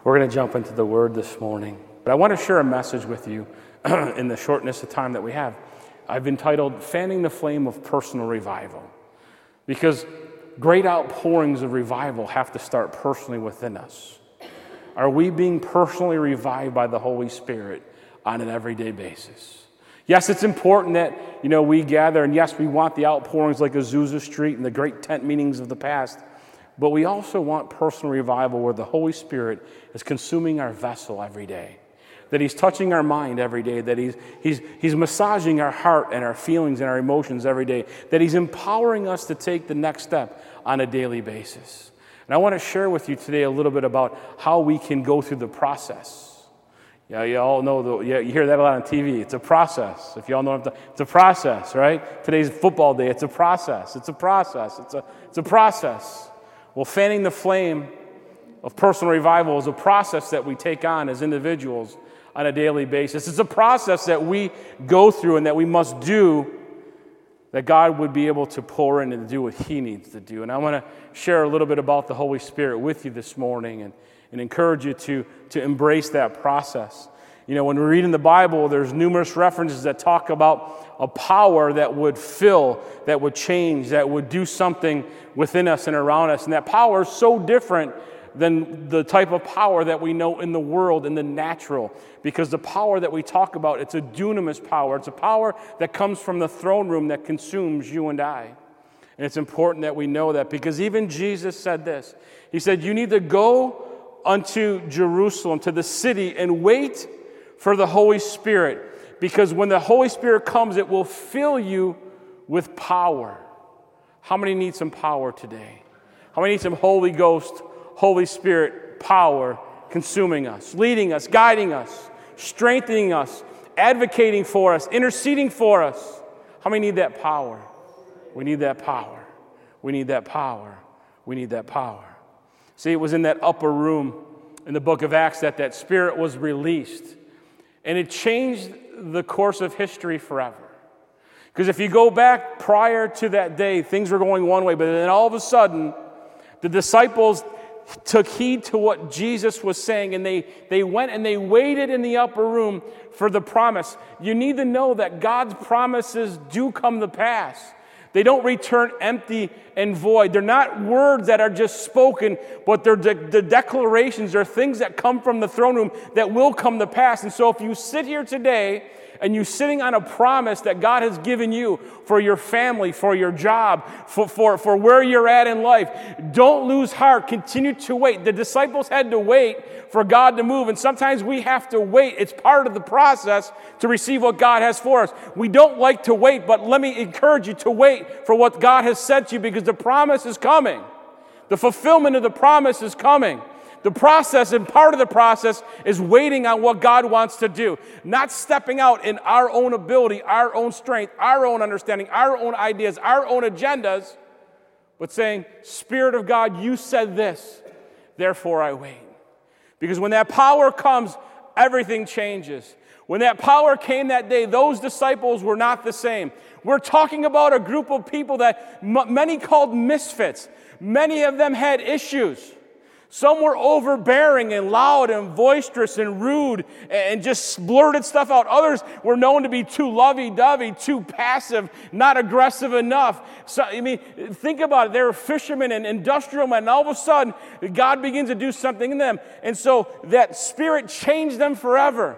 We're going to jump into the Word this morning. But I want to share a message with you in the shortness of time that we have. I've entitled, Fanning the Flame of Personal Revival. Because great outpourings of revival have to start personally within us. Are we being personally revived by the Holy Spirit on an everyday basis? Yes, it's important that, we gather, and yes, we want the outpourings like Azusa Street and the great tent meetings of the past, but we also want personal revival where the Holy Spirit is consuming our vessel every day, that He's touching our mind every day, that He's massaging our heart and our feelings and our emotions every day, that He's empowering us to take the next step on a daily basis. And I want to share with you today a little bit about how we can go through the process. Yeah, you all know, you hear that a lot on TV. It's a process. If you all know what it's a process, right? Today's football day. It's a process. It's a process. It's a process. Well, fanning the flame of personal revival is a process that we take on as individuals on a daily basis. It's a process that we go through and that we must do, that God would be able to pour in and do what He needs to do. And I want to share a little bit about the Holy Spirit with you this morning and encourage you to embrace that process. When we read in the Bible, there's numerous references that talk about a power that would fill, that would change, that would do something within us and around us. And that power is so different than the type of power that we know in the world, in the natural. Because the power that we talk about, it's a dunamis power. It's a power that comes from the throne room that consumes you and I. And it's important that we know that, because even Jesus said this. He said, you need to go unto Jerusalem, to the city, and wait for the Holy Spirit. Because when the Holy Spirit comes, it will fill you with power. How many need some power today? How many need some Holy Ghost, Holy Spirit power consuming us, leading us, guiding us, strengthening us, advocating for us, interceding for us? How many need that power? We need that power. We need that power. We need that power. See, it was in that upper room in the book of Acts that Spirit was released. And it changed the course of history forever. Because if you go back prior to that day, things were going one way, but then all of a sudden, the disciples took heed to what Jesus was saying, and they went and they waited in the upper room for the promise. You need to know that God's promises do come to pass. They don't return empty and void. They're not words that are just spoken, but they're the declarations. They're things that come from the throne room that will come to pass. And so if you sit here today and you're sitting on a promise that God has given you for your family, for your job, for where you're at in life, don't lose heart. Continue to wait. The disciples had to wait for God to move, and sometimes we have to wait. It's part of the process to receive what God has for us. We don't like to wait, but let me encourage you to wait for what God has said to you, because the promise is coming. The fulfillment of the promise is coming. The process, and part of the process, is waiting on what God wants to do. Not stepping out in our own ability, our own strength, our own understanding, our own ideas, our own agendas, but saying, Spirit of God, you said this, therefore I wait. Because when that power comes, everything changes. When that power came that day, those disciples were not the same. We're talking about a group of people that many called misfits. Many of them had issues. Some were overbearing and loud and boisterous and rude and just blurted stuff out. Others were known to be too lovey-dovey, too passive, not aggressive enough. So, think about it. They were fishermen and industrial men, and all of a sudden, God begins to do something in them. And so that Spirit changed them forever.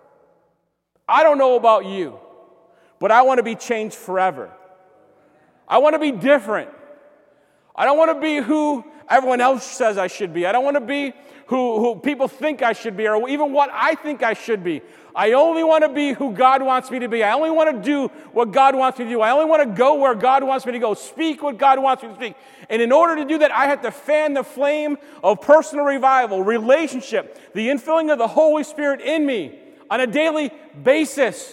I don't know about you, but I want to be changed forever. I want to be different. I don't want to be who everyone else says I should be. I don't want to be who people think I should be, or even what I think I should be. I only want to be who God wants me to be. I only want to do what God wants me to do. I only want to go where God wants me to go, speak what God wants me to speak. And in order to do that, I have to fan the flame of personal revival, relationship, the infilling of the Holy Spirit in me on a daily basis.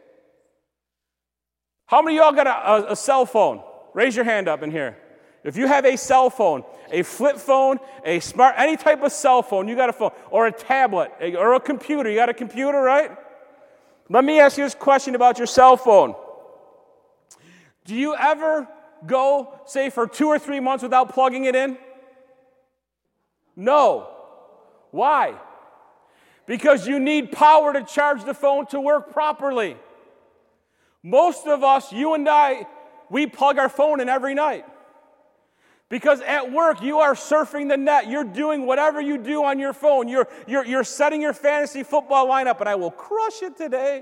How many of y'all got a cell phone? Raise your hand up in here. If you have a cell phone, a flip phone, a smart, any type of cell phone, you got a phone, or a tablet, or a computer. You got a computer, right? Let me ask you this question about your cell phone. Do you ever go, say, for 2 or 3 months without plugging it in? No. Why? Because you need power to charge the phone to work properly. Most of us, you and I, we plug our phone in every night. Because at work, you are surfing the net. You're doing whatever you do on your phone. You're setting your fantasy football lineup, and I will crush it today.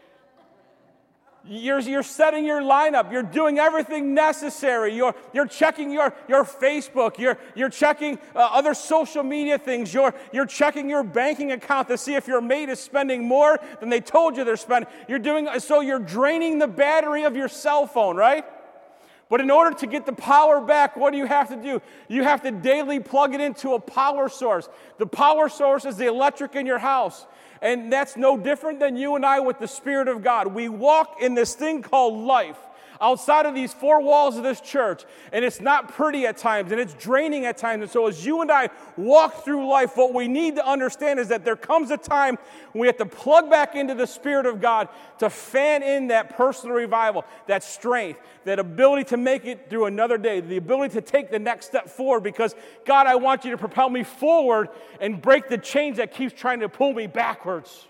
You're setting your lineup. You're doing everything necessary. You're checking your Facebook. You're checking other social media things. You're checking your banking account to see if your mate is spending more than they told you they're spending. You're draining the battery of your cell phone, right? But in order to get the power back, what do you have to do? You have to daily plug it into a power source. The power source is the electric in your house. And that's no different than you and I with the Spirit of God. We walk in this thing called life outside of these four walls of this church. And it's not pretty at times, and it's draining at times. And so as you and I walk through life, what we need to understand is that there comes a time when we have to plug back into the Spirit of God to fan in that personal revival, that strength, that ability to make it through another day, the ability to take the next step forward because, God, I want you to propel me forward and break the chains that keeps trying to pull me backwards.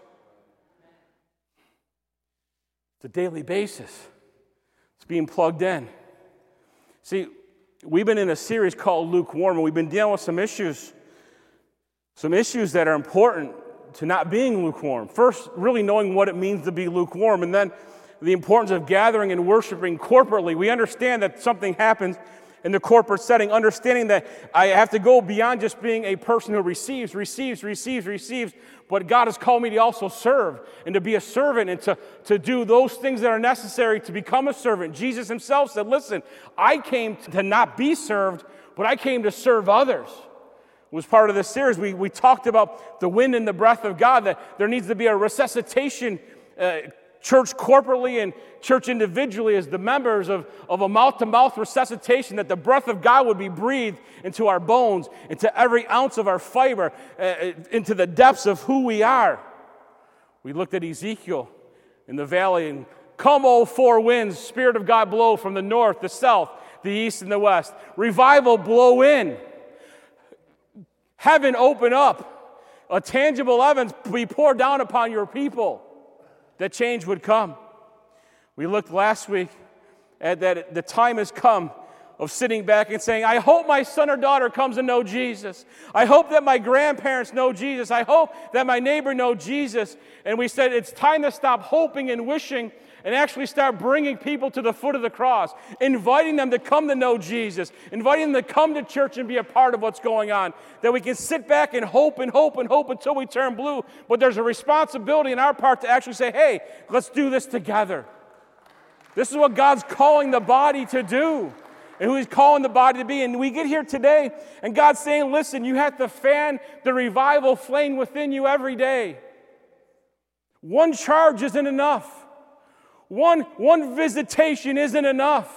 It's a daily basis. It's being plugged in. See, we've been in a series called Lukewarm, and we've been dealing with some issues that are important to not being lukewarm. First, really knowing what it means to be lukewarm, and then the importance of gathering and worshiping corporately. We understand that something happens in the corporate setting, understanding that I have to go beyond just being a person who receives, but God has called me to also serve and to be a servant and to do those things that are necessary to become a servant. Jesus himself said, listen, I came to not be served, but I came to serve others. It was part of this series. We talked about the wind and the breath of God, that there needs to be a resuscitation church corporately and church individually as the members of a mouth-to-mouth resuscitation, that the breath of God would be breathed into our bones, into every ounce of our fiber, into the depths of who we are. We looked at Ezekiel in the valley, and come, O four winds, Spirit of God blow from the north, the south, the east, and the west. Revival blow in. Heaven open up. A tangible heavens be poured down upon your people. That change would come. We looked last week at that the time has come of sitting back and saying, I hope my son or daughter comes to know Jesus. I hope that my grandparents know Jesus. I hope that my neighbor knows Jesus. And we said it's time to stop hoping and wishing and actually start bringing people to the foot of the cross, inviting them to come to know Jesus, inviting them to come to church and be a part of what's going on, that we can sit back and hope until we turn blue. But there's a responsibility on our part to actually say, hey, let's do this together. This is what God's calling the body to do and who he's calling the body to be. And we get here today, and God's saying, listen, you have to fan the revival flame within you every day. One charge isn't enough. One visitation isn't enough.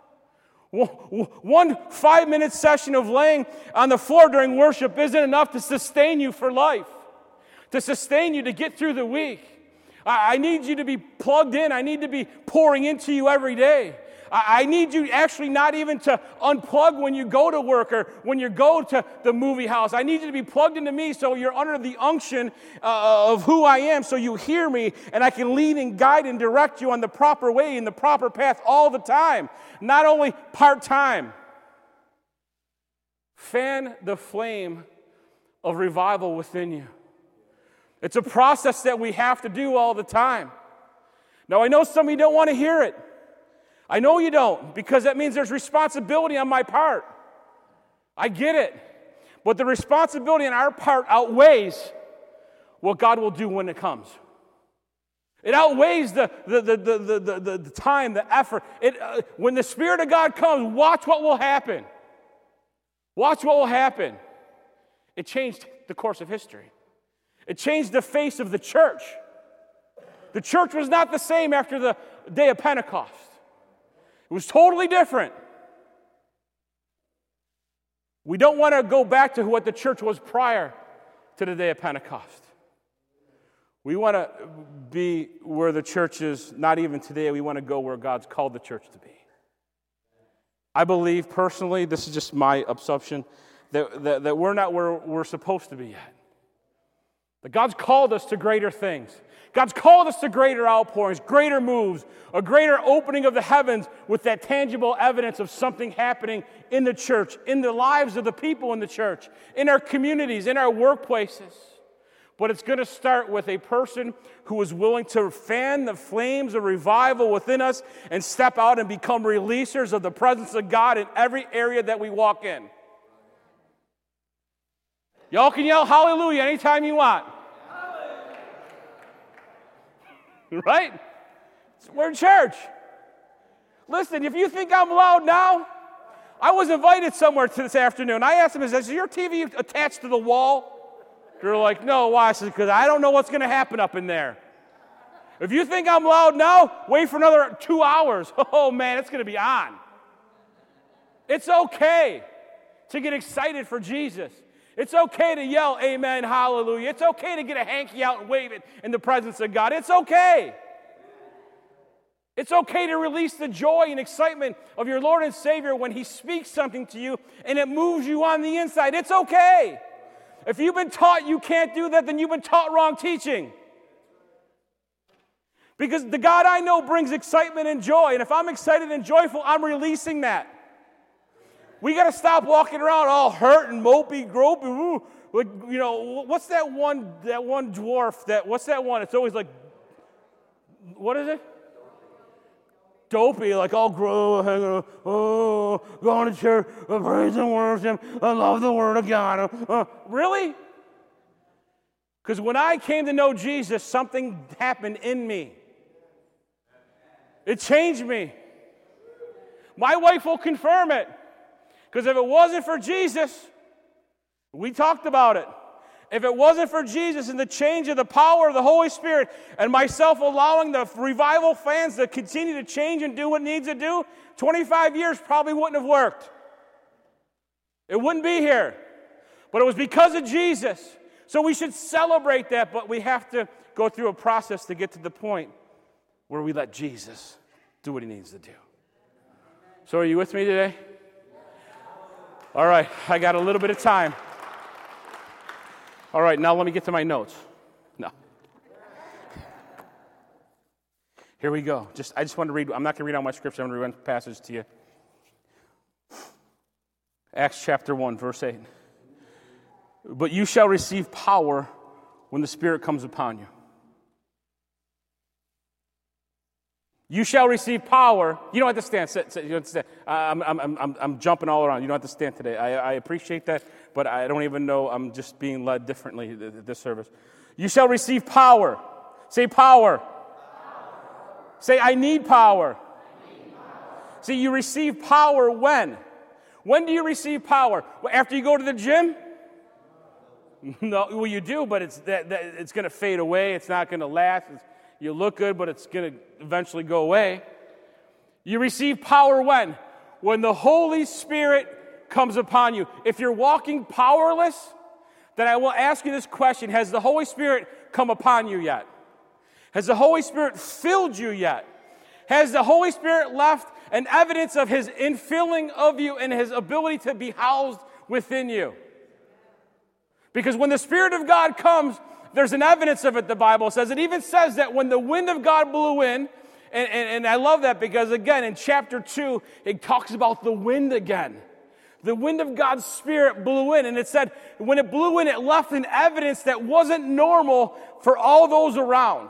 One 5-minute session of laying on the floor during worship isn't enough to sustain you for life, to sustain you to get through the week. I need you to be plugged in. I need to be pouring into you every day. I need you actually not even to unplug when you go to work or when you go to the movie house. I need you to be plugged into me so you're under the unction of who I am, so you hear me and I can lead and guide and direct you on the proper way and the proper path all the time, not only part-time. Fan the flame of revival within you. It's a process that we have to do all the time. Now, I know some of you don't want to hear it. I know you don't, because that means there's responsibility on my part. I get it. But the responsibility on our part outweighs what God will do when it comes. It outweighs the time, the effort. When the Spirit of God comes, watch what will happen. Watch what will happen. It changed the course of history. It changed the face of the church. The church was not the same after the day of Pentecost. It was totally different. We don't want to go back to what the church was prior to the day of Pentecost. We want to be where the church is, not even today. We want to go where God's called the church to be. I believe personally, this is just my assumption, that we're not where we're supposed to be yet. That God's called us to greater things. God's called us to greater outpourings, greater moves, a greater opening of the heavens with that tangible evidence of something happening in the church, in the lives of the people in the church, in our communities, in our workplaces. But it's going to start with a person who is willing to fan the flames of revival within us and step out and become releasers of the presence of God in every area that we walk in. Y'all can yell hallelujah anytime you want. Right? We're in church. Listen, if you think I'm loud now, I was invited somewhere this afternoon. I asked them, is your TV attached to the wall? They're like, no, why? I said, because I don't know what's going to happen up in there. If you think I'm loud now, wait for another 2 hours. Oh, man, it's going to be on. It's okay to get excited for Jesus. It's okay to yell, amen, hallelujah. It's okay to get a hanky out and wave it in the presence of God. It's okay. It's okay to release the joy and excitement of your Lord and Savior when He speaks something to you and it moves you on the inside. It's okay. If you've been taught you can't do that, then you've been taught wrong teaching. Because the God I know brings excitement and joy. And if I'm excited and joyful, I'm releasing that. We got to stop walking around all hurt and mopey, gropey. Ooh, like, you know, what's that one dwarf? What's that one? It's always like, what is it? Dopey, like all grow, going to church, praise and worship, I love the Word of God. Really? Because when I came to know Jesus, something happened in me. It changed me. My wife will confirm it. Because if it wasn't for Jesus, we talked about it. If it wasn't for Jesus and the change of the power of the Holy Spirit and myself allowing the revival fans to continue to change and do what needs to do, 25 years probably wouldn't have worked. It wouldn't be here. But it was because of Jesus. So we should celebrate that, but we have to go through a process to get to the point where we let Jesus do what He needs to do. So are you with me today? All right, I got a little bit of time. All right, now let me get to my notes. No. Here we go. I just want to read. I'm not going to read all my scripture. I'm going to read one passage to you. Acts chapter 1, verse 8. But you shall receive power when the Spirit comes upon you. You shall receive power. You don't have to stand. Sit, you don't have to stand. I'm jumping all around. You don't have to stand today. I appreciate that, but I don't even know. I'm just being led differently this service. You shall receive power. Say power. Say, I need power. See, you receive power when? When do you receive power? After you go to the gym? No, well, you do, but it's going to fade away. It's not going to last. You look good, but it's going to eventually go away. You receive power when? When the Holy Spirit comes upon you. If you're walking powerless, then I will ask you this question. Has the Holy Spirit come upon you yet? Has the Holy Spirit filled you yet? Has the Holy Spirit left an evidence of His infilling of you and His ability to be housed within you? Because when the Spirit of God comes, there's an evidence of it, the Bible says. It even says that when the wind of God blew in, and I love that because, again, in chapter 2, it talks about the wind again. The wind of God's Spirit blew in, and it said when it blew in, it left an evidence that wasn't normal for all those around.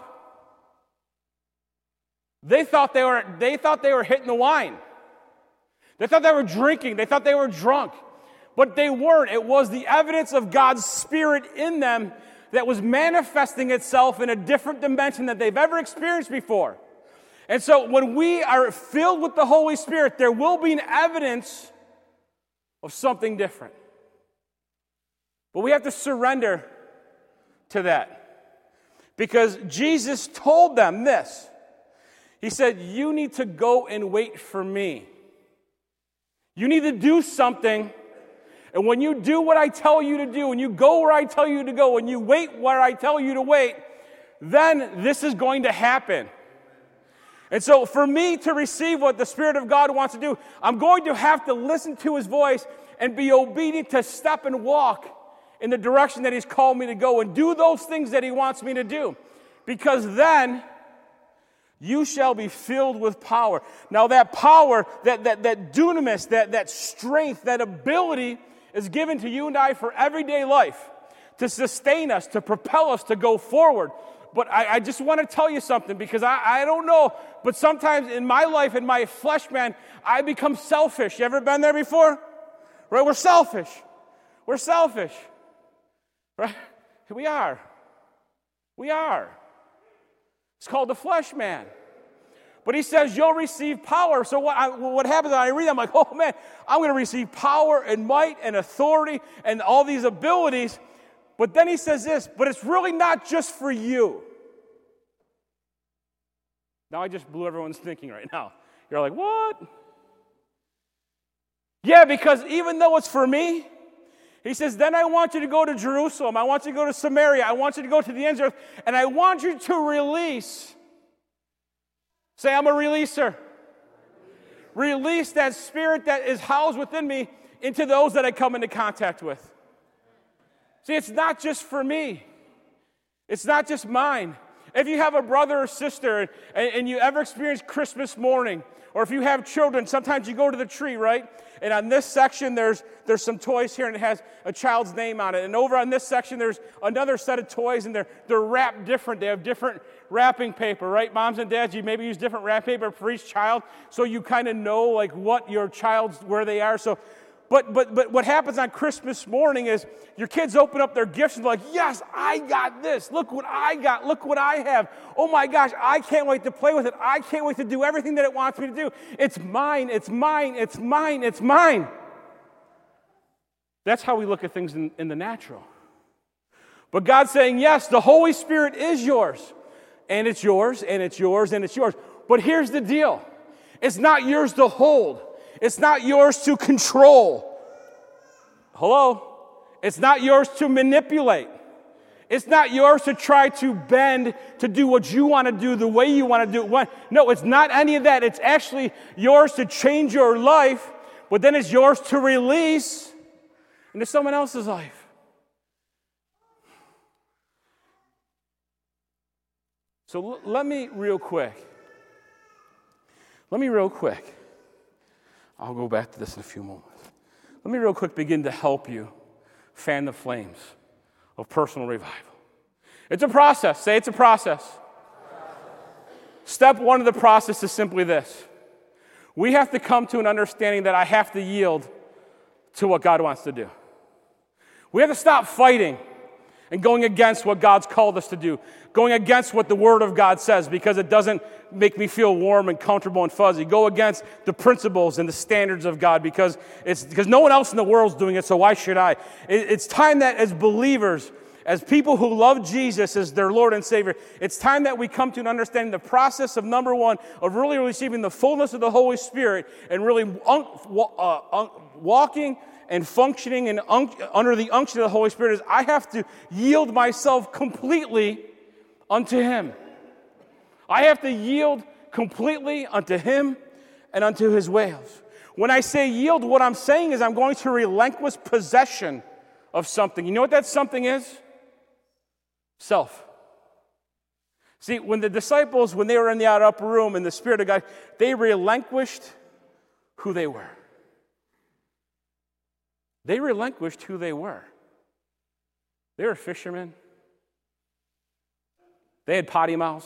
They thought they were hitting the wine. They thought they were drinking. They thought they were drunk. But they weren't. It was the evidence of God's Spirit in them that was manifesting itself in a different dimension that they've ever experienced before. And so when we are filled with the Holy Spirit, there will be an evidence of something different. But we have to surrender to that. Because Jesus told them this. He said, you need to go and wait for me. You need to do something. And when you do what I tell you to do, and you go where I tell you to go, and you wait where I tell you to wait, then this is going to happen. And so for me to receive what the Spirit of God wants to do, I'm going to have to listen to His voice and be obedient to step and walk in the direction that he's called me to go and do those things that he wants me to do. Because then you shall be filled with power. Now that power, that dunamis, that strength, that ability is given to you and I for everyday life, to sustain us, to propel us, to go forward. But I just want to tell you something, because I don't know, but sometimes in my life, in my flesh, man, I become selfish. You ever been there before? Right? We're selfish. We're selfish. Right? We are. We are. It's called the flesh, man. But he says you'll receive power. So what happens when I read that? I'm like, oh man, I'm going to receive power and might and authority and all these abilities. But then he says this, but it's really not just for you. Now I just blew everyone's thinking right now. You're like, what? Yeah, because even though it's for me, he says, then I want you to go to Jerusalem. I want you to go to Samaria. I want you to go to the ends of the earth. And I want you to release. Say, I'm a releaser. Release that spirit that is housed within me into those that I come into contact with. See, it's not just for me. It's not just mine. If you have a brother or sister and you ever experience Christmas morning, or if you have children, sometimes you go to the tree, right? And on this section, there's some toys here, and it has a child's name on it. And over on this section, there's another set of toys, and they're wrapped different. They have different wrapping paper, right? Moms and dads, you maybe use different wrapping paper for each child, so you kind of know like what your child's, where they are. So, but what happens on Christmas morning is your kids open up their gifts and they're like, yes, I got this. Look what I got. Look what I have. Oh my gosh, I can't wait to play with it. I can't wait to do everything that it wants me to do. It's mine. It's mine. It's mine. It's mine. That's how we look at things in the natural. But God's saying, yes, the Holy Spirit is yours. And it's yours, and it's yours, and it's yours. But here's the deal. It's not yours to hold. It's not yours to control. Hello? It's not yours to manipulate. It's not yours to try to bend to do what you want to do the way you want to do it. No, it's not any of that. It's actually yours to change your life, but then it's yours to release into someone else's life. So let me real quick. I'll go back to this in a few moments. Let me real quick begin to help you fan the flames of personal revival. It's a process. Say it's a process. Step one of the process is simply this. We have to come to an understanding that I have to yield to what God wants to do. We have to stop fighting and going against what God's called us to do, going against what the Word of God says because it doesn't make me feel warm and comfortable and fuzzy. Go against the principles and the standards of God because no one else in the world is doing it, so why should I? It's time that as believers, as people who love Jesus as their Lord and Savior, it's time that we come to an understanding the process of number one, of really receiving the fullness of the Holy Spirit and really walking and functioning and under the unction of the Holy Spirit is I have to yield myself completely unto Him. I have to yield completely unto Him and unto His ways. When I say yield, what I'm saying is I'm going to relinquish possession of something. You know what that something is? Self. See, when the disciples, when they were in the upper room in the Spirit of God, they relinquished who they were. They relinquished who they were. They were fishermen. They had potty mouths.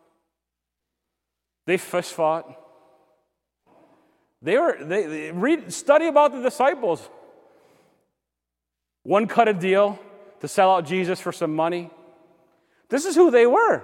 They fish fought. Study about the disciples. One cut a deal to sell out Jesus for some money. This is who they were.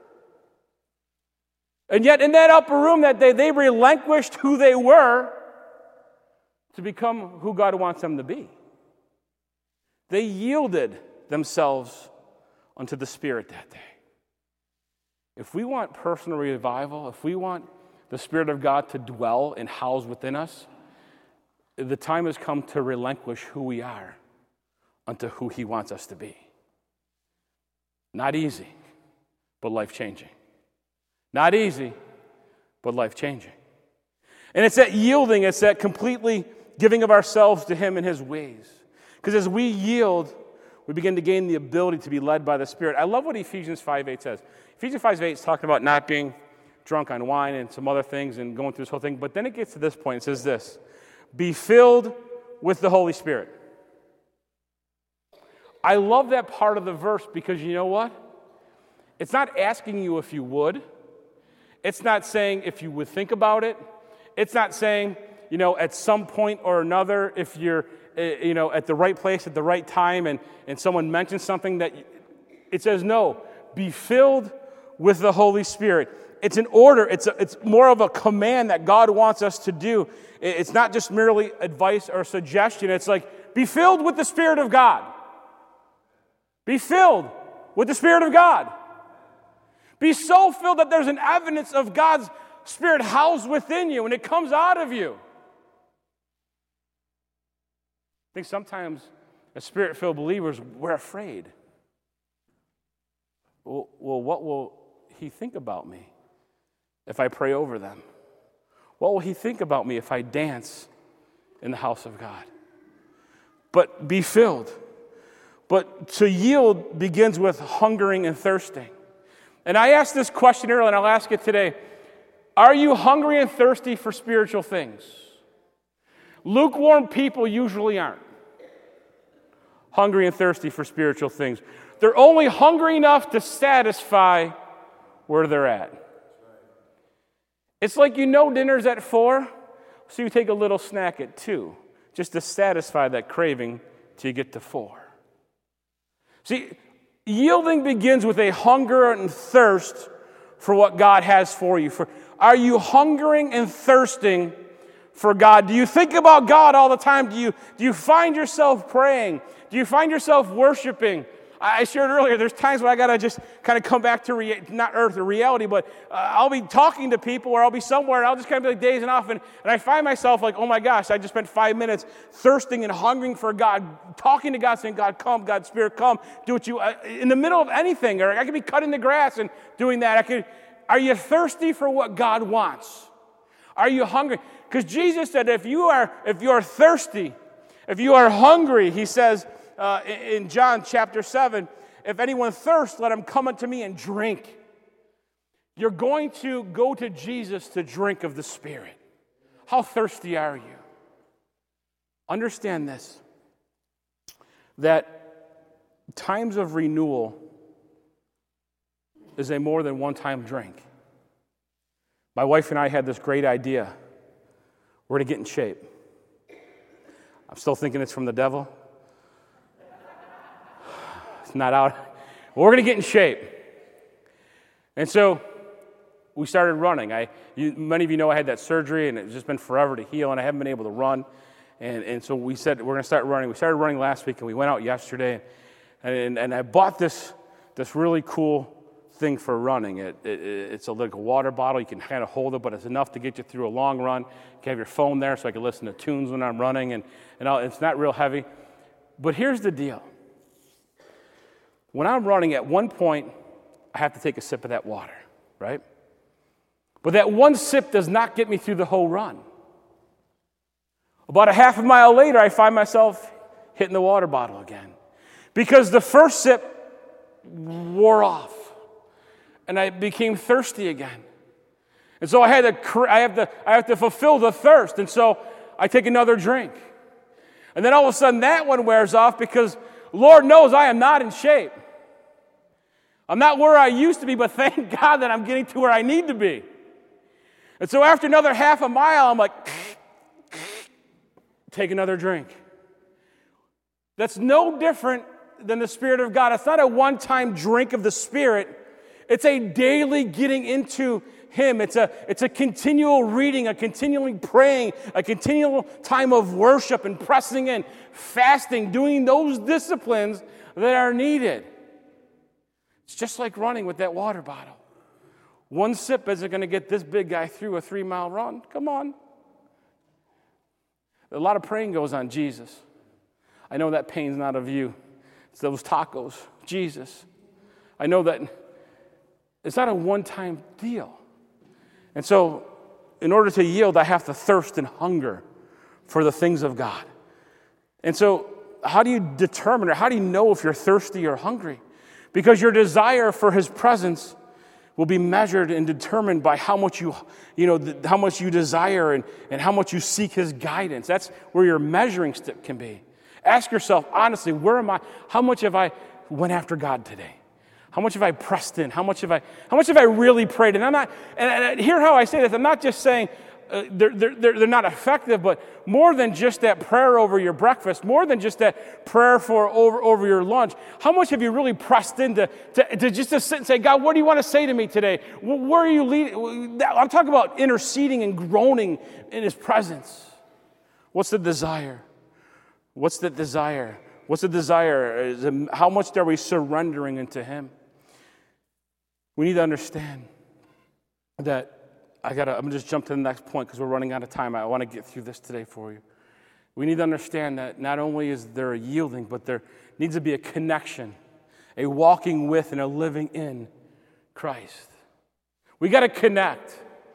And yet in that upper room that day, they relinquished who they were to become who God wants them to be. They yielded themselves unto the Spirit that day. If we want personal revival, if we want the Spirit of God to dwell and house within us, the time has come to relinquish who we are unto who He wants us to be. Not easy, but life-changing. Not easy, but life-changing. And it's that yielding, it's that completely giving of ourselves to Him and His ways. Because as we yield, We begin to gain the ability to be led by the Spirit. I love what Ephesians 5:8 says. Ephesians 5:8 is talking about not being drunk on wine and some other things and going through this whole thing. But then it gets to this point. It says this, be filled with the Holy Spirit. I love that part of the verse because you know what? It's not asking you if you would. It's not saying if you would think about it. It's not saying, at some point or another, if you're, at the right place at the right time and someone mentions something that, it says no, be filled with the Holy Spirit. It's an order. It's more of a command that God wants us to do. It's not just merely advice or suggestion. It's like, be filled with the Spirit of God. Be filled with the Spirit of God. Be so filled that there's an evidence of God's Spirit housed within you and it comes out of you. I think sometimes as Spirit-filled believers, we're afraid. Well, what will He think about me if I pray over them? What will He think about me if I dance in the house of God? But be filled. But to yield begins with hungering and thirsting. And I asked this question earlier, and I'll ask it today. Are you hungry and thirsty for spiritual things? Lukewarm people usually aren't hungry and thirsty for spiritual things. They're only hungry enough to satisfy where they're at. It's like dinner's at 4, so you take a little snack at 2, just to satisfy that craving till you get to 4. See, yielding begins with a hunger and thirst for what God has for you. Are you hungering and thirsting for God? Do you think about God all the time? Do you find yourself praying? Do you find yourself worshiping? I shared earlier, there's times when I got to just kind of come back to not earth or reality, but I'll be talking to people or I'll be somewhere and I'll just kind of be like dazing off and I find myself like, oh my gosh, I just spent 5 minutes thirsting and hungering for God, talking to God, saying, God, come, God, Spirit, come, do what you, in the middle of anything, or I could be cutting the grass and doing that. Are you thirsty for what God wants? Are you hungry? Because Jesus said if you are thirsty, if you are hungry, He says, in John chapter 7, if anyone thirsts, let him come unto me and drink. You're going to go to Jesus to drink of the Spirit. How thirsty are you? Understand this, that times of renewal is a more than one-time drink. My wife and I had this great idea. We're going to get in shape. I'm still thinking it's from the devil. It's not out. We're going to get in shape. And so we started running. Many of you know I had that surgery, and it's just been forever to heal, and I haven't been able to run. And so we said we're going to start running. We started running last week, and we went out yesterday. And I bought this really cool thing for running. It's like a water bottle. You can kind of hold it, but it's enough to get you through a long run. You can have your phone there so I can listen to tunes when I'm running, and it's not real heavy. But here's the deal. When I'm running, at one point, I have to take a sip of that water, right? But that one sip does not get me through the whole run. About a half a mile later, I find myself hitting the water bottle again. Because the first sip wore off, and I became thirsty again. And so I have to fulfill the thirst, and so I take another drink. And then all of a sudden that one wears off because Lord knows I am not in shape. I'm not where I used to be, but thank God that I'm getting to where I need to be. And so after another half a mile, I'm like, take another drink. That's no different than the Spirit of God. It's not a one-time drink of the Spirit. It's a daily getting into Him. It's a continual reading, a continually praying, a continual time of worship and pressing in, fasting, doing those disciplines that are needed. It's just like running with that water bottle. One sip isn't going to get this big guy through a 3-mile run. Come on. A lot of praying goes on. Jesus. I know that pain's not of you. It's those tacos. Jesus. I know that it's not a one-time deal. And so, in order to yield, I have to thirst and hunger for the things of God. And so, how do you determine, or how do you know if you're thirsty or hungry? Because your desire for his presence will be measured and determined by how much how much you desire and how much you seek his guidance. That's where your measuring stick can be. Ask yourself, honestly, where am I? How much have I went after God today? How much have I pressed in? How much have I really prayed? And I'm not, and hear how I say this. I'm not just saying they're not effective, but more than just that prayer over your breakfast, more than just that prayer over your lunch. How much have you really pressed in to sit and say, God, what do you want to say to me today? Where are you leading? I'm talking about interceding and groaning in his presence. What's the desire? What's the desire? What's the desire? How much are we surrendering into him? We need to understand that I'm going to just jump to the next point because we're running out of time. I want to get through this today for you. We need to understand that not only is there a yielding, but there needs to be a connection, a walking with and a living in Christ. We got to connect.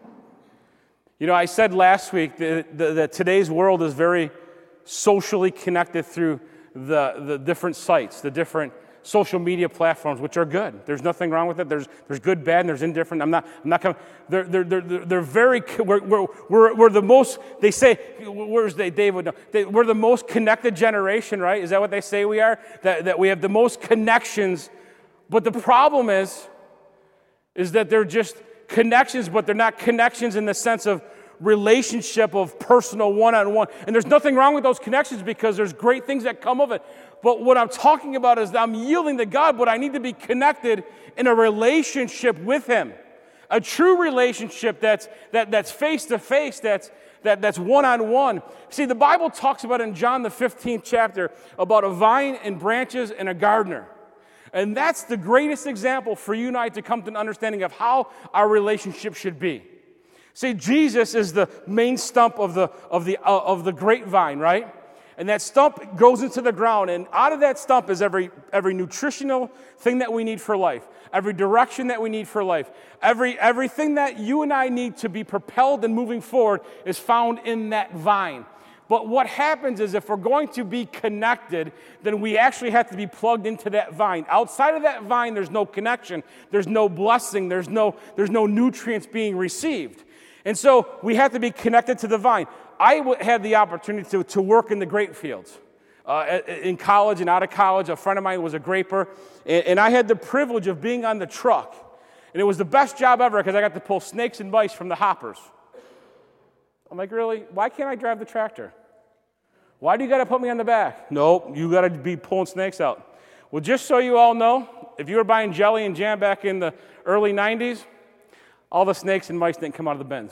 I said last week that today's world is very socially connected through the different sites, the different social media platforms, which are good. There's nothing wrong with it. There's good, bad, and there's indifferent. I'm not coming. They're very. We're the most. They say, where's David? We're the most connected generation, right? Is that what they say we are? That we have the most connections. But the problem is that they're just connections, but they're not connections in the sense of relationship, of personal one-on-one. And there's nothing wrong with those connections because there's great things that come of it. But what I'm talking about is that I'm yielding to God, but I need to be connected in a relationship with him. A true relationship that's face-to-face, that's one-on-one. See, the Bible talks about in John the 15th chapter about a vine and branches and a gardener. And that's the greatest example for you and I to come to an understanding of how our relationship should be. See, Jesus is the main stump of the grapevine, right? And that stump goes into the ground, and out of that stump is every nutritional thing that we need for life, every direction that we need for life, everything that you and I need to be propelled and moving forward is found in that vine. But what happens is if we're going to be connected, then we actually have to be plugged into that vine. Outside of that vine, there's no connection, there's no blessing, there's no nutrients being received. And so we have to be connected to the vine. I had the opportunity to work in the grape fields. In college and out of college, a friend of mine was a graper, and I had the privilege of being on the truck. And it was the best job ever because I got to pull snakes and mice from the hoppers. I'm like, really? Why can't I drive the tractor? Why do you got to put me on the back? Nope, you got to be pulling snakes out. Well, just so you all know, if you were buying jelly and jam back in the early 90s, all the snakes and mice didn't come out of the bins.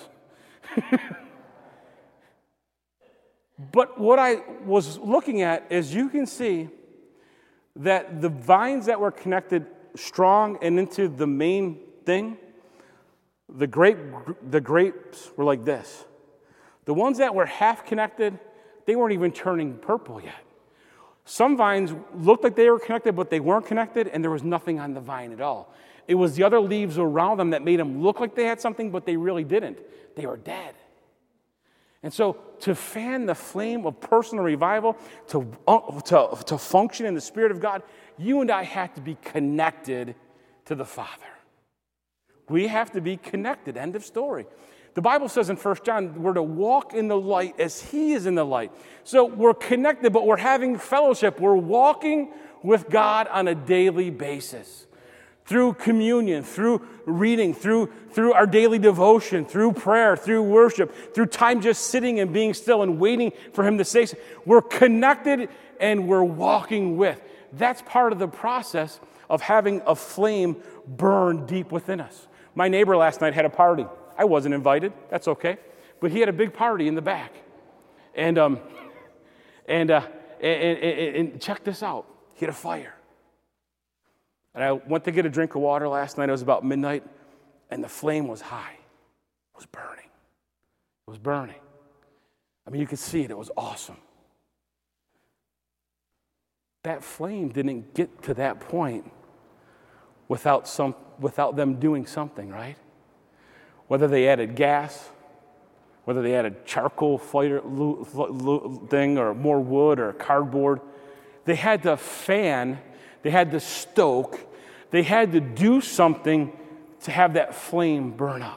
But what I was looking at is you can see that the vines that were connected strong and into the main thing, the grapes were like this. The ones that were half connected, they weren't even turning purple yet. Some vines looked like they were connected, but they weren't connected, and there was nothing on the vine at all. It was the other leaves around them that made them look like they had something, but they really didn't. They were dead. And so to fan the flame of personal revival, to function in the Spirit of God, you and I have to be connected to the Father. We have to be connected. End of story. The Bible says in 1 John, we're to walk in the light as he is in the light. So we're connected, but we're having fellowship. We're walking with God on a daily basis. Through communion, through reading, through our daily devotion, through prayer, through worship, through time just sitting and being still and waiting for him to say something. We're connected and we're walking with. That's part of the process of having a flame burn deep within us. My neighbor last night had a party. I wasn't invited. That's okay. But he had a big party in the back. And check this out. He had a fire. And I went to get a drink of water last night. It was about midnight, and the flame was high. It was burning. It was burning. I mean, you could see it. It was awesome. That flame didn't get to that point without them doing something, right? Whether they added gas, whether they added charcoal fire thing, or more wood or cardboard. they had to fan, they had to stoke, they had to do something to have that flame burn up.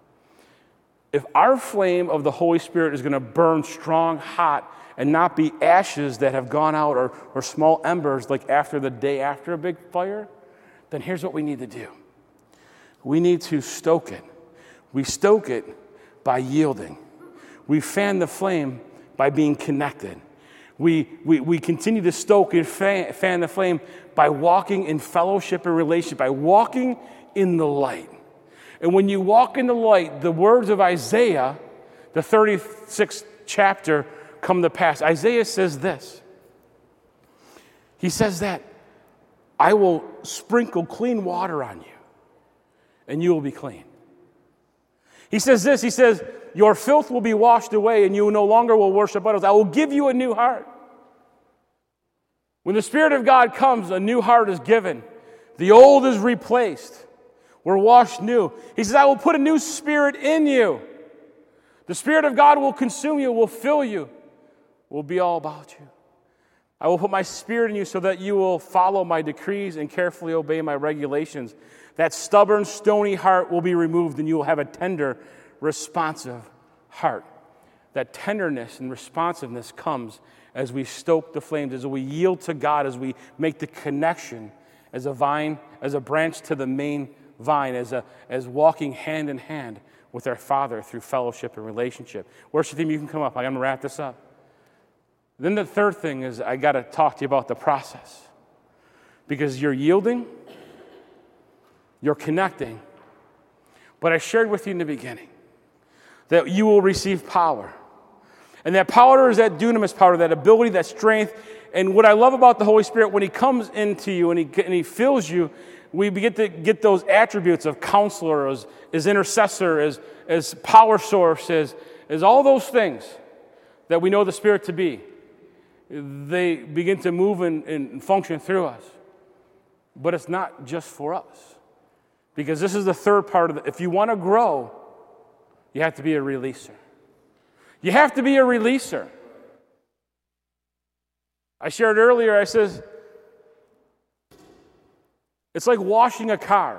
If our flame of the Holy Spirit is going to burn strong, hot, and not be ashes that have gone out or small embers like after the day after a big fire, then here's what we need to do. We need to stoke it. We stoke it by yielding. We fan the flame by being connected. We continue to stoke and fan the flame by walking in fellowship and relationship, by walking in the light. And when you walk in the light, the words of Isaiah, the 36th chapter, come to pass. Isaiah says this. He says that, I will sprinkle clean water on you, and you will be clean. He says this, he says, your filth will be washed away, and you no longer will worship idols. I will give you a new heart. When the Spirit of God comes, a new heart is given. The old is replaced. We're washed new. He says, I will put a new spirit in you. The Spirit of God will consume you, will fill you, will be all about you. I will put my Spirit in you so that you will follow my decrees and carefully obey my regulations. That stubborn, stony heart will be removed, and you will have a tender, responsive heart. That tenderness and responsiveness comes as we stoke the flames, as we yield to God, as we make the connection as a vine, as a branch to the main vine, as walking hand in hand with our Father through fellowship and relationship. Worship team, you can come up. I'm going to wrap this up. Then the third thing is I got to talk to you about the process. Because you're yielding, you're connecting. But I shared with you in the beginning that you will receive power. And that power is that dunamis power, that ability, that strength. And what I love about the Holy Spirit, when He comes into you and He fills you, we begin to get those attributes of counselor, as intercessor, as power source, as all those things that we know the Spirit to be. They begin to move and function through us. But it's not just for us. Because this is the third part of it. If you want to grow, you have to be a releaser. You have to be a releaser. I shared earlier, I says, it's like washing a car.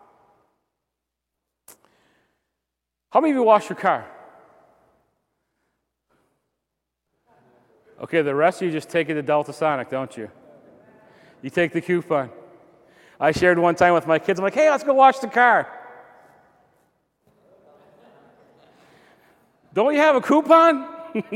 How many of you wash your car? Okay, the rest of you just take it to Delta Sonic, don't you? You take the coupon. I shared one time with my kids. I'm like, hey, let's go wash the car. Don't you have a coupon?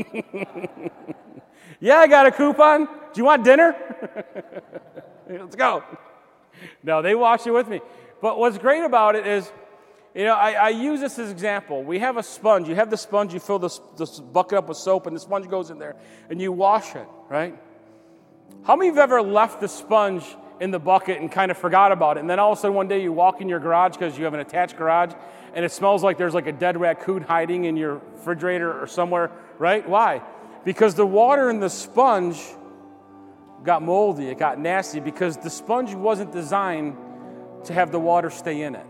Yeah, I got a coupon. Do you want dinner? Let's go. No, they wash it with me. But what's great about it is, I use this as an example. We have a sponge. You have the sponge, you fill this bucket up with soap, and the sponge goes in there, and you wash it, right? How many of you have ever left the sponge in the bucket and kind of forgot about it, and then all of a sudden one day you walk in your garage because you have an attached garage, and it smells like there's like a dead raccoon hiding in your refrigerator or somewhere, right? Why? Because the water in the sponge got moldy, it got nasty, because the sponge wasn't designed to have the water stay in it.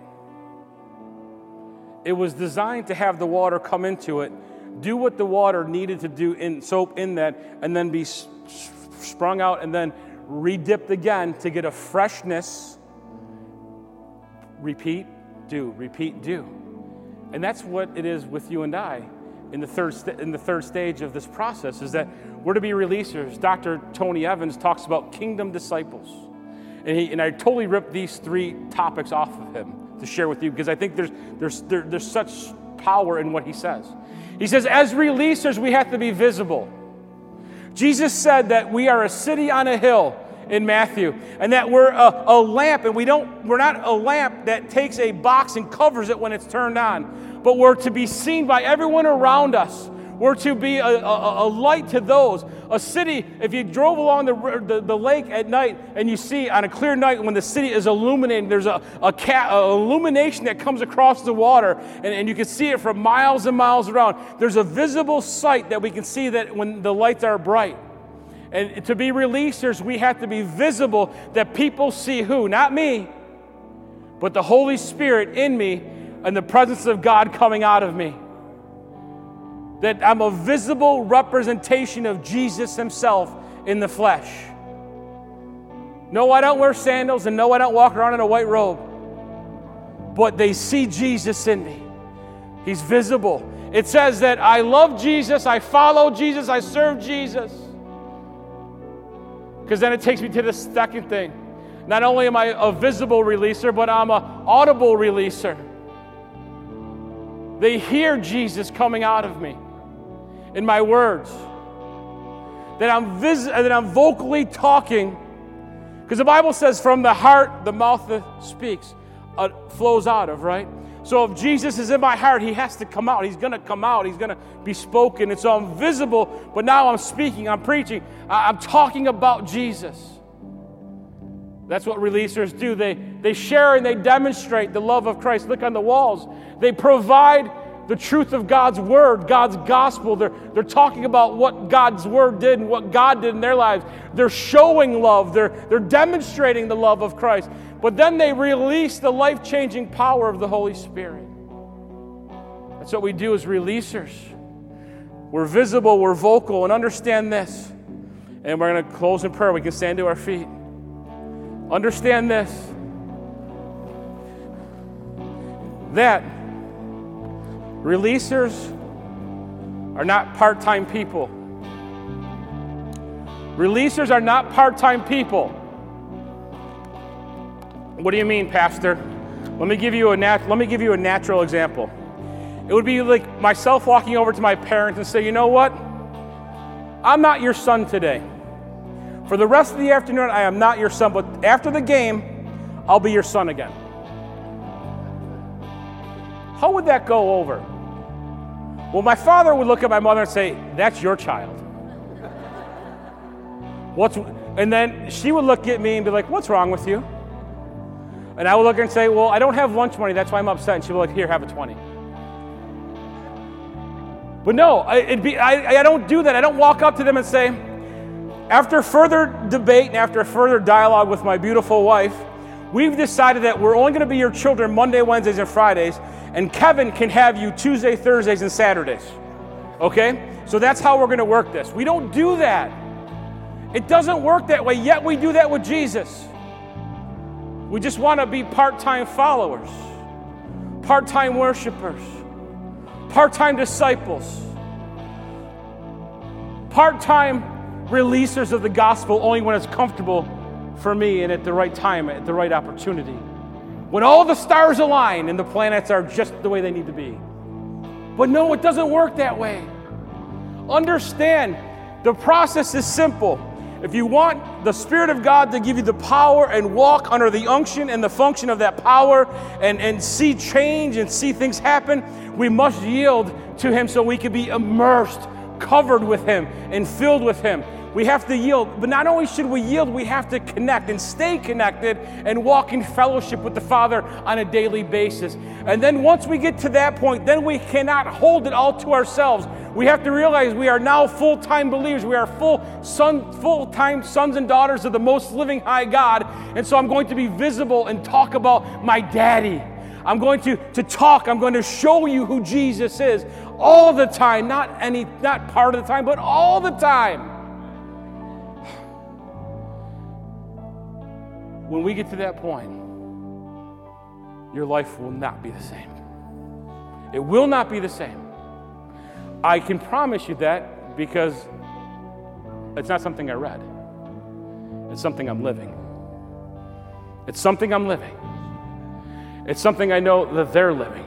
It was designed to have the water come into it, do what the water needed to do in soap in that, and then be sprung out and then re-dipped again to get a freshness. Repeat, do. Repeat, do. And that's what it is with you and I in the third stage of this process, is that we're to be releasers. Dr. Tony Evans talks about kingdom disciples. And I totally ripped these three topics off of him to share with you, because I think there's such power in what he says. He says, as releasers, we have to be visible. Jesus said that we are a city on a hill in Matthew, and that we're a lamp, and we're not a lamp that takes a box and covers it when it's turned on, but we're to be seen by everyone around us. We're to be a light to those. A city, if you drove along the lake at night and you see on a clear night when the city is illuminated, there's a illumination that comes across the water, and you can see it from miles and miles around. There's a visible sight that we can see that when the lights are bright. And to be releasers, we have to be visible, that people see who? Not me, but the Holy Spirit in me and the presence of God coming out of me. That I'm a visible representation of Jesus himself in the flesh. No, I don't wear sandals, and no, I don't walk around in a white robe. But they see Jesus in me. He's visible. It says that I love Jesus, I follow Jesus, I serve Jesus. Because then it takes me to the second thing. Not only am I a visible releaser, but I'm an audible releaser. They hear Jesus coming out of me in my words. That I'm vocally talking. Because the Bible says from the heart, the mouth speaks, flows out of, right? So if Jesus is in my heart, he has to come out. He's going to come out. He's going to be spoken. And so I'm visible, but now I'm speaking, I'm preaching. I'm talking about Jesus. That's what releasers do. They share and they demonstrate the love of Christ. Look on the walls. They provide the truth of God's word, God's gospel. They're talking about what God's word did and what God did in their lives. They're showing love. They're demonstrating the love of Christ. But then they release the life-changing power of the Holy Spirit. That's what we do as releasers. We're visible, we're vocal, and understand this. And we're going to close in prayer. We can stand to our feet. Understand this. That releasers are not part-time people. Releasers are not part-time people. What do you mean, Pastor? Let me give you a natural example. It would be like myself walking over to my parents and say, you know what? I'm not your son today. For the rest of the afternoon, I am not your son, but after the game, I'll be your son again. How would that go over? Well, my father would look at my mother and say, that's your child. And then she would look at me and be like, what's wrong with you? And I would look at her and say, well, I don't have lunch money, that's why I'm upset. And she would be like, here, have a 20. But no, I don't do that. I don't walk up to them and say, after further debate and after further dialogue with my beautiful wife, we've decided that we're only going to be your children Monday, Wednesdays, and Fridays, and Kevin can have you Tuesday, Thursdays, and Saturdays. Okay? So that's how we're going to work this. We don't do that. It doesn't work that way, yet we do that with Jesus. We just want to be part-time followers, part-time worshipers, part-time disciples, part-time releasers of the gospel only when it's comfortable for me and at the right time, at the right opportunity. When all the stars align and the planets are just the way they need to be. But no, it doesn't work that way. Understand, the process is simple. If you want the Spirit of God to give you the power and walk under the unction and the function of that power and see change and see things happen, we must yield to Him so we can be immersed, covered with Him, and filled with Him. We have to yield. But not only should we yield, we have to connect and stay connected and walk in fellowship with the Father on a daily basis. And then once we get to that point, then we cannot hold it all to ourselves. We have to realize we are now full-time believers. We are full-time sons and daughters of the most living high God. And so I'm going to be visible and talk about my daddy. I'm going to talk. I'm going to show you who Jesus is all the time. Not part of the time, but all the time. When we get to that point, your life will not be the same. It will not be the same. I can promise you that because it's not something I read. It's something I'm living. It's something I'm living. It's something I know that they're living.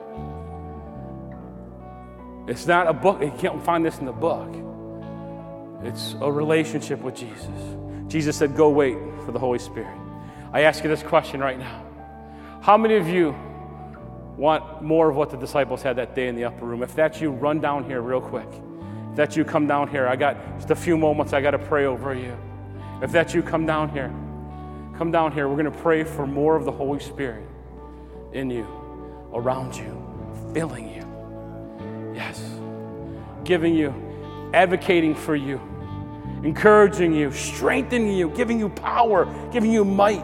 It's not a book. You can't find this in the book. It's a relationship with Jesus. Jesus said, go wait for the Holy Spirit. I ask you this question right now. How many of you want more of what the disciples had that day in the upper room? If that's you, run down here real quick. If that's you, come down here. I got just a few moments. I got to pray over you. If that's you, come down here. Come down here. We're going to pray for more of the Holy Spirit in you, around you, filling you. Yes. Giving you, advocating for you, encouraging you, strengthening you, giving you power, giving you might.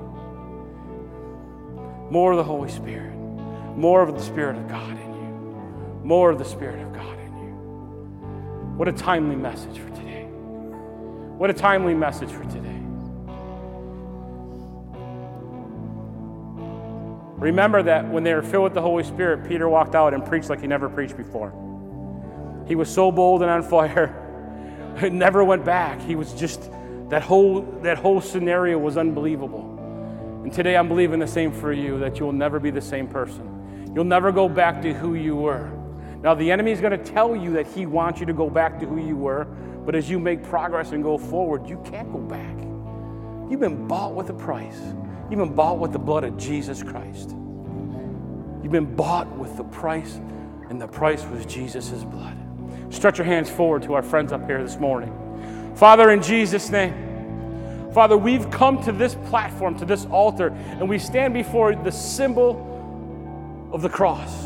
More of the Holy Spirit. More of the Spirit of God in you. More of the Spirit of God in you. What a timely message for today. What a timely message for today. Remember that when they were filled with the Holy Spirit, Peter walked out and preached like he never preached before. He was so bold and on fire, it never went back. He was just, that whole scenario was unbelievable. And today I'm believing the same for you, that you will never be the same person. You'll never go back to who you were. Now the enemy is going to tell you that he wants you to go back to who you were, but as you make progress and go forward, you can't go back. You've been bought with a price. You've been bought with the blood of Jesus Christ. You've been bought with the price, and the price was Jesus' blood. Stretch your hands forward to our friends up here this morning. Father, in Jesus' name, Father, we've come to this platform, to this altar, and we stand before the symbol of the cross.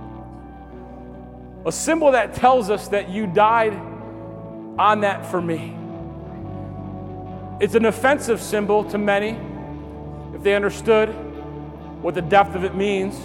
A symbol that tells us that you died on that for me. It's an offensive symbol to many, if they understood what the depth of it means.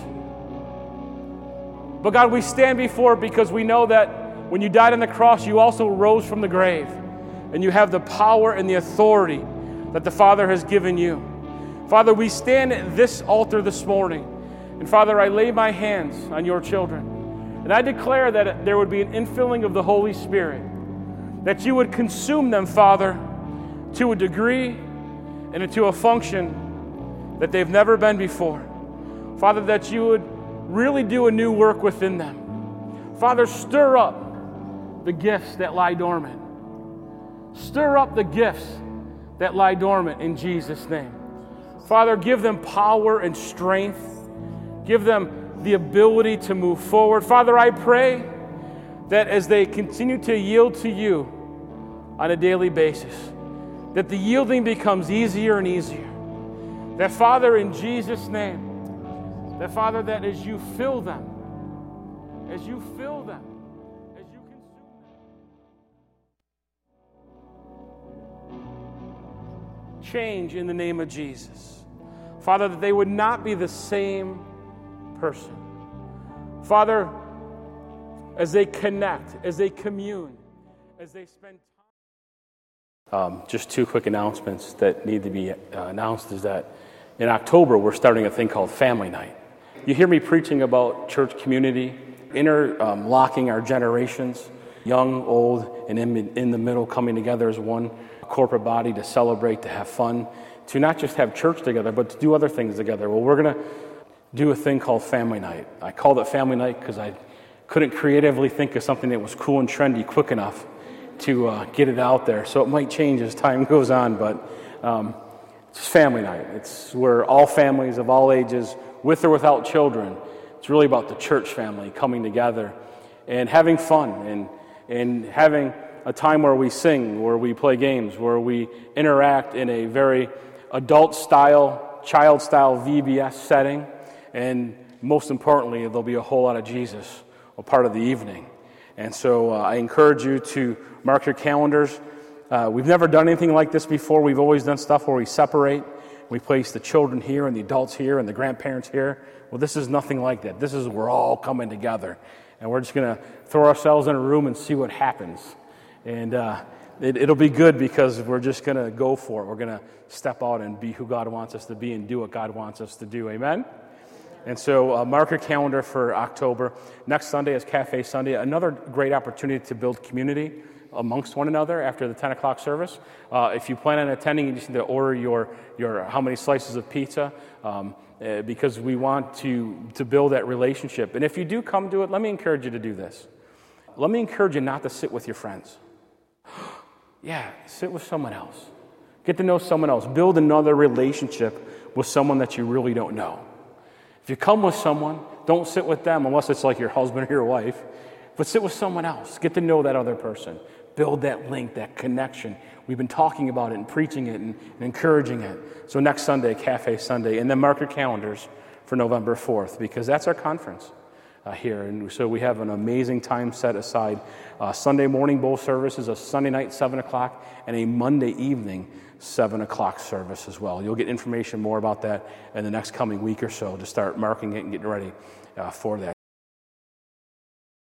But God, we stand before it because we know that when you died on the cross, you also rose from the grave. And you have the power and the authority that the Father has given you. Father, we stand at this altar this morning. And Father, I lay my hands on your children. And I declare that there would be an infilling of the Holy Spirit. That you would consume them, Father, to a degree and into a function that they've never been before. Father, that you would really do a new work within them. Father, stir up the gifts that lie dormant. Stir up the gifts that lie dormant in Jesus' name. Father, give them power and strength. Give them the ability to move forward. Father, I pray that as they continue to yield to you on a daily basis, that the yielding becomes easier and easier. That, Father, in Jesus' name, that, Father, that as you fill them, as you consume them, change in the name of Jesus. Father, that they would not be the same person. Father, as they connect, as they commune, as they spend time. Just two quick announcements that need to be announced is that in October, we're starting a thing called Family Night. You hear me preaching about church community, interlocking our generations, young, old, and in the middle, coming together as one corporate body to celebrate, to have fun, to not just have church together, but to do other things together. Well, we're going to do a thing called Family Night. I called it Family Night because I couldn't creatively think of something that was cool and trendy quick enough to get it out there. So it might change as time goes on, but it's Family Night. It's where all families of all ages, with or without children, it's really about the church family coming together and having fun and having a time where we sing, where we play games, where we interact in a very adult-style, child-style VBS setting. And most importantly, there'll be a whole lot of Jesus a part of the evening. And so I encourage you to mark your calendars. We've never done anything like this before. We've always done stuff where we separate. We place the children here and the adults here and the grandparents here. Well, this is nothing like that. This is we're all coming together. And we're just going to throw ourselves in a room and see what happens. And it'll be good because we're just going to go for it. We're going to step out and be who God wants us to be and do what God wants us to do. Amen? And so mark your calendar for October. Next Sunday is Cafe Sunday. Another great opportunity to build community amongst one another after the 10 o'clock service. If you plan on attending, you just need to order your how many slices of pizza because we want to build that relationship. And if you do come to it, let me encourage you to do this. Let me encourage you not to sit with your friends. Yeah, sit with someone else. Get to know someone else. Build another relationship with someone that you really don't know. If you come with someone, don't sit with them unless it's like your husband or your wife, but sit with someone else. Get to know that other person. Build that link, that connection. We've been talking about it and preaching it and encouraging it. So next Sunday, Cafe Sunday, and then mark your calendars for November 4th because that's our conference here. And so we have an amazing time set aside. Sunday morning bowl service is a Sunday night 7 o'clock and a Monday evening 7 o'clock service as well. You'll get information more about that in the next coming week or so to start marking it and getting ready for that.